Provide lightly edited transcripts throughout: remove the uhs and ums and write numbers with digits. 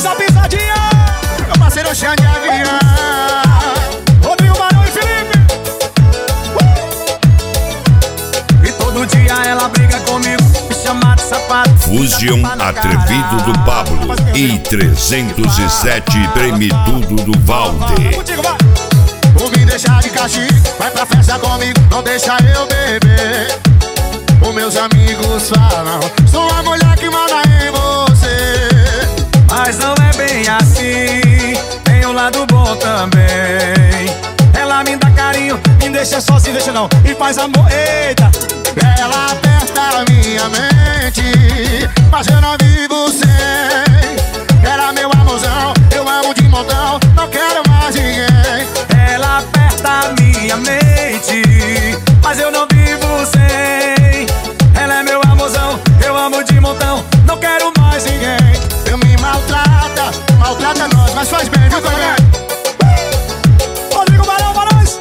Barões da Pisadinha. Meu parceiro Xande de Avião, Rodrigo Barão e Felipe. e todo dia ela briga comigo, me chama de sapato. Fusion Atrevido do Pablo e 307 Premitudo do Valde. Contigo, vai. Vou me deixar de castigo, vai pra festa comigo, não deixa eu beber. Os meus amigos falam, sou a mulher que manda em você. Mas não é bem assim, tem um lado bom também. Ela me dá carinho, me deixa sozinho, deixa não, e faz amor, eita. Ela aperta a minha mente, mas eu não vivo sem. Era meu amorzão, eu amo de montão, não quero mais ninguém. Ela aperta a minha mente, mas eu não vivo sem. Ela é meu amorzão, eu amo de montão, não quero mais ninguém. Eu me maltrata, maltrata nós, mas faz bem, viu, colega? Rodrigo Barão, Barões.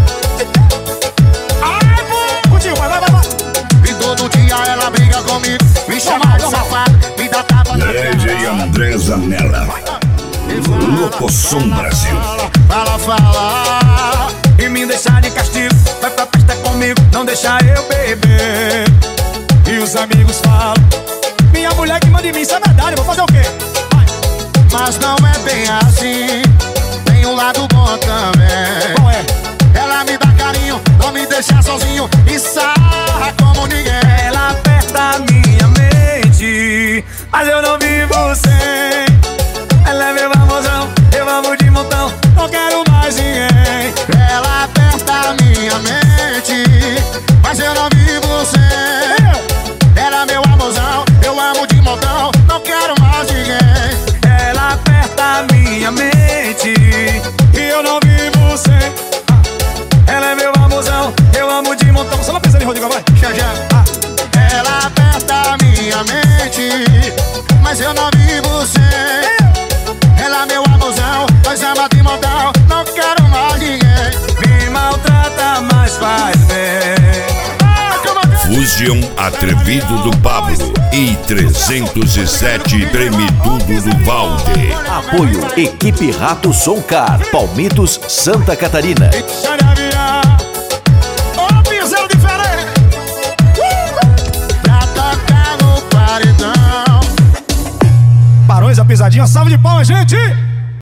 Ai, pô. Contigo, vai. E todo dia ela briga comigo, me chama de safado, me dá tapa na DJ André Zanella, Locosom Brasil. Fala, E me deixar de castigo, vai pra festa comigo, não deixa eu beber. E os amigos falam, minha mulher que manda em mim, isso é verdade, vou fazer o quê? Vai. mas não é bem assim, tem um lado bom também. Qual é? Ela me dá carinho, não me deixa sozinho e sarra como ninguém. Ela aperta a minha mente, mas eu não vivo sem. Ela é meu amorzão, eu amo de montão, não quero mais ninguém. Ela aperta a minha mente, mas eu não vivo sem. Ela é meu amorzão, eu amo de montão, não quero mais ninguém. Ela aperta a minha mente e eu não vivo sem. Ela é meu amorzão, eu amo de montão. Só não pensa em Rodrigo, vai. Ela aperta a minha mente, mas eu não vivo sem. Ela é meu amorzão, nós ama de montão, não quero mais ninguém. Me maltrata, mas faz bem. Fusion Atrevido do Pablo e 307 Premitudo do Valde. Apoio Equipe Rato Soncar, Palmitos, Santa Catarina. Xande de Avião. Ó, piseiro diferente. Pra tocar no paredão. Barões da Pisadinha, salve de palmas, gente.